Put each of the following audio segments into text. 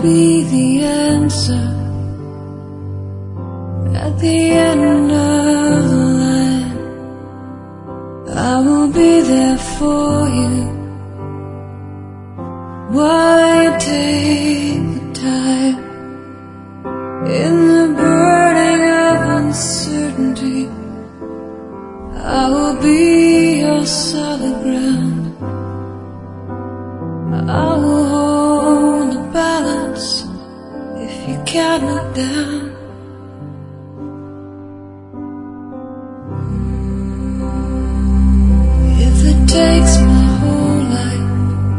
be the answer at the end of the line. I will be there for you while you take the time. In the burning of uncertainty, I will be your solid ground. I will hold the balance if you can't look down. If it takes my whole life,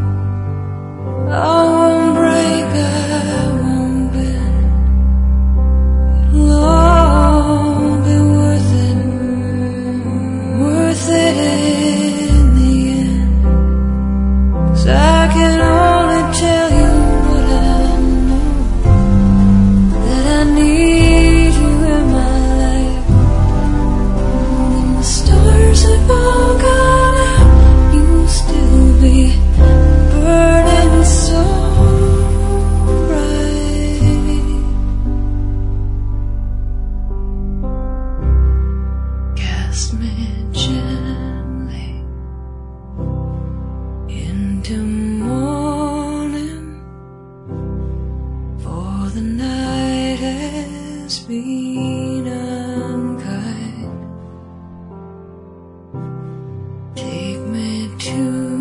I won't break, I won't bend. It'll all be worth it in the end. 'Cause I can only tell you what I know, that I need you in my life. When the stars have all gone out, you'll still be burning so bright. Cast me gently into morning, for the night has been unkind. Take me to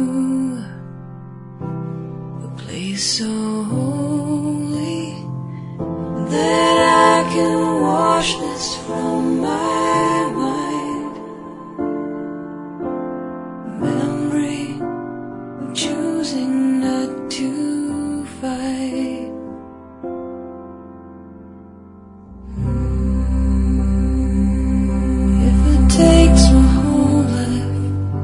a place so holy that I can wash this from my mind. Memory of choosing not to fight. If it takes my whole life,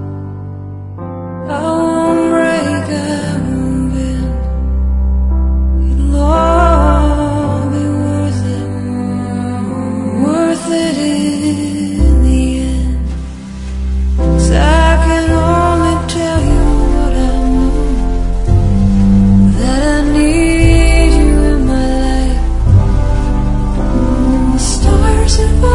I won't break, I won't bend. It'll all be worth it in the end. 'Cause I can only tell you what I know, that I need you in my life. When the stars have